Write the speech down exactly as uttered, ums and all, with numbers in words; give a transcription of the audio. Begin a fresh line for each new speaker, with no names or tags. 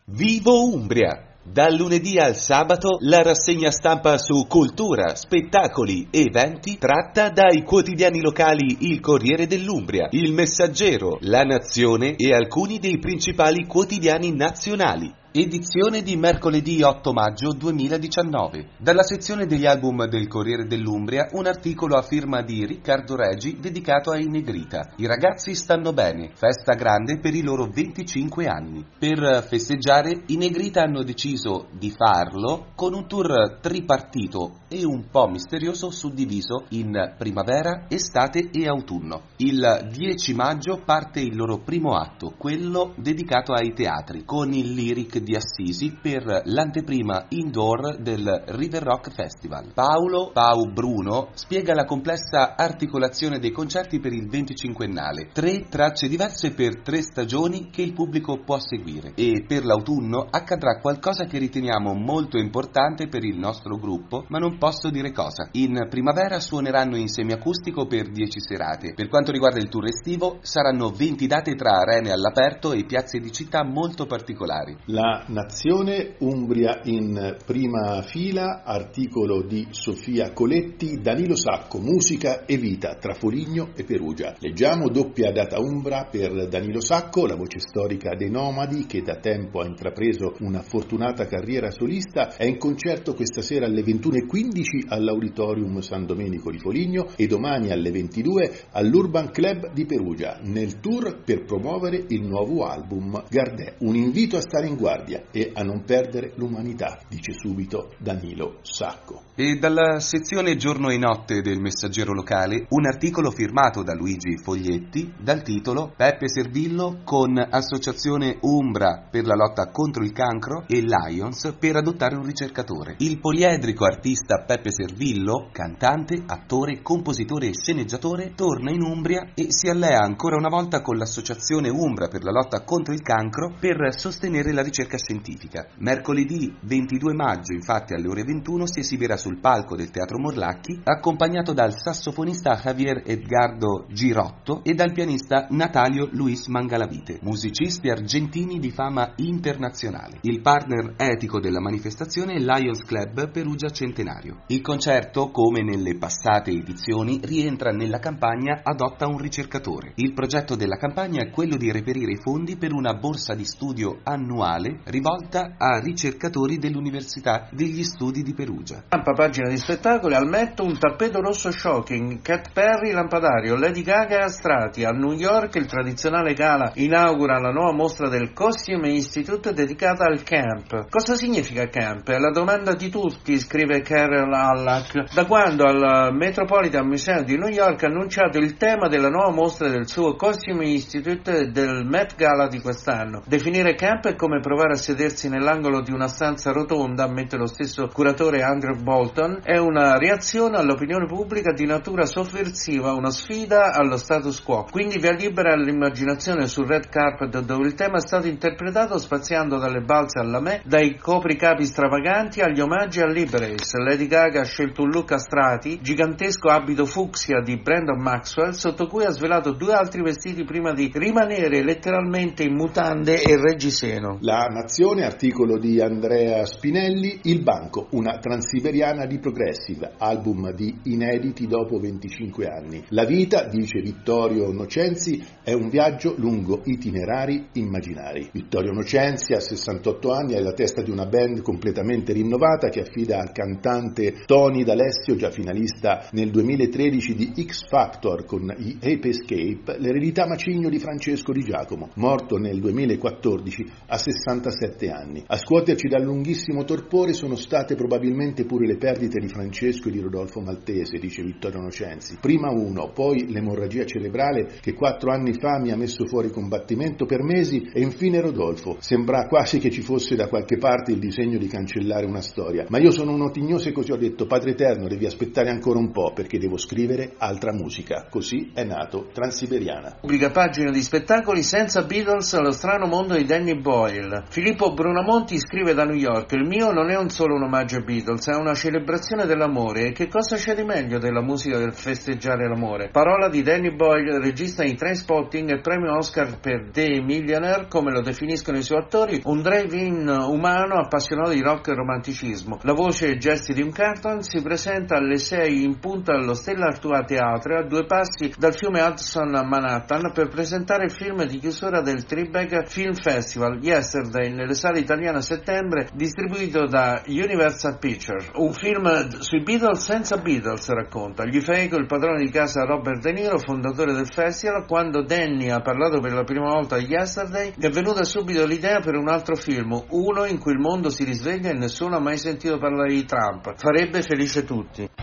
Vivo Umbria! Dal lunedì al sabato la rassegna stampa su cultura, spettacoli, eventi tratta dai quotidiani locali Il Corriere dell'Umbria, Il Messaggero, La Nazione e alcuni dei principali quotidiani nazionali. Edizione di mercoledì otto maggio duemiladiciannove. Dalla sezione degli album del Corriere dell'Umbria un articolo a firma di Riccardo Regi dedicato ai Negrita. I ragazzi stanno bene, festa grande per i loro venticinque anni. Per festeggiare i Negrita hanno deciso di farlo con un tour tripartito e un po' misterioso suddiviso in primavera, estate e autunno. Il dieci maggio parte il loro primo atto, quello dedicato ai teatri, con il Lyric di Assisi per l'anteprima indoor del River Rock Festival. Paolo Pau Bruno spiega la complessa articolazione dei concerti per il venticinquennale, tre tracce diverse per tre stagioni che il pubblico può seguire, e per l'autunno accadrà qualcosa che riteniamo molto importante per il nostro gruppo, ma non posso dire cosa. In primavera suoneranno in semiacustico per dieci serate. Per quanto riguarda il tour estivo saranno venti date tra arene all'aperto e piazze di città molto particolari.
La Nazione, Umbria in prima fila, articolo di Sofia Coletti, Danilo Sacco, musica e vita tra Foligno e Perugia. Leggiamo doppia data umbra per Danilo Sacco, la voce storica dei Nomadi che da tempo ha intrapreso una fortunata carriera solista, è in concerto questa sera alle ventuno e quindici all'Auditorium San Domenico di Foligno e domani alle ventidue all'Urban Club di Perugia, nel tour per promuovere il nuovo album Gardè. Un invito a stare in guardia e a non perdere l'umanità, dice subito Danilo Sacco.
E dalla sezione Giorno e Notte del Messaggero locale un articolo firmato da Luigi Foglietti dal titolo Peppe Servillo con Associazione Umbra per la lotta contro il cancro e Lions per adottare un ricercatore. Il poliedrico artista Peppe Servillo, cantante, attore, compositore e sceneggiatore, torna in Umbria e si allea ancora una volta con l'Associazione Umbra per la lotta contro il cancro per sostenere la ricerca scientifica. Mercoledì ventidue maggio, infatti, alle ore ventuno si esibirà sul palco del Teatro Morlacchi, accompagnato dal sassofonista Javier Edgardo Girotto e dal pianista Natalio Luis Mangalavite, musicisti argentini di fama internazionale. Il partner etico della manifestazione è Lions Club Perugia Centenario. Il concerto, come nelle passate edizioni, rientra nella campagna Adotta un ricercatore. Il progetto della campagna è quello di reperire i fondi per una borsa di studio annuale rivolta a ricercatori dell'Università degli Studi di Perugia.
Stampa, pagina di spettacoli, al Met un tappeto rosso shocking, Cat Perry lampadario, Lady Gaga e Astrati. A New York il tradizionale gala inaugura la nuova mostra del Costume Institute dedicata al camp. Cosa significa camp? È la domanda di tutti, scrive Carol Hallack, da quando al Metropolitan Museum di New York ha annunciato il tema della nuova mostra del suo Costume Institute del Met Gala di quest'anno. Definire camp è come provare a sedersi nell'angolo di una stanza rotonda, ammette lo stesso curatore Andrew Bolton. È una reazione all'opinione pubblica di natura sovversiva, una sfida allo status quo. Quindi via libera all'immaginazione sul red carpet, dove il tema è stato interpretato spaziando dalle balze alla me, dai copricapi stravaganti agli omaggi a Liberace. Lady Gaga ha scelto un look a strati, gigantesco abito fucsia di Brandon Maxwell, sotto cui ha svelato due altri vestiti prima di rimanere letteralmente in mutande e reggiseno.
La Nazione, articolo di Andrea Spinelli, Il Banco, una transiberiana di progressive, album di inediti dopo venticinque anni. La vita, dice Vittorio Nocenzi, è un viaggio lungo itinerari immaginari. Vittorio Nocenzi ha sessantotto anni, è la testa di una band completamente rinnovata che affida al cantante Tony D'Alessio, già finalista nel duemilatredici di X Factor con gli Ape Escape, l'eredità macigno di Francesco Di Giacomo, morto nel duemilaquattordici a sessantasette anni. A scuoterci dal lunghissimo torpore sono state probabilmente pure le perdite di Francesco e di Rodolfo Maltese, dice Vittorio Nocenzi. Prima uno, poi l'emorragia cerebrale che quattro anni fa mi ha messo fuori combattimento per mesi e infine Rodolfo. Sembra quasi che ci fosse da qualche parte il disegno di cancellare una storia, ma io sono un otignoso e così ho detto: Padre Eterno, devi aspettare ancora un po' perché devo scrivere altra musica. Così è nato Transiberiana.
Pubblica pagina di spettacoli, Senza Beatles, lo strano mondo di Danny Boyle. Filippo Brunamonti scrive da New York: il mio non è un solo un omaggio ai Beatles, è una celebrazione dell'amore. E che cosa c'è di meglio della musica del festeggiare l'amore? Parola di Danny Boyle, regista di Trainspotting e premio Oscar per The Millionaire, come lo definiscono i suoi attori, un drive-in umano appassionato di rock e romanticismo. La voce e gesti di un Carlton si presenta alle sei in punta allo Stella Artois Theatre, a due passi dal fiume Hudson a Manhattan, per presentare il film di chiusura del Tribeca Film Festival, Yesterday, nelle sale italiane a settembre, distribuito da Universal Pictures. Un film sui Beatles senza Beatles, racconta. Gli fa eco il padrone di casa Robert De Niro, fondatore del festival. Quando Danny ha parlato per la prima volta di Yesterday, gli è venuta subito l'idea per un altro film, uno in cui il mondo si risveglia e nessuno ha mai sentito parlare di Trump. Farebbe felice tutti.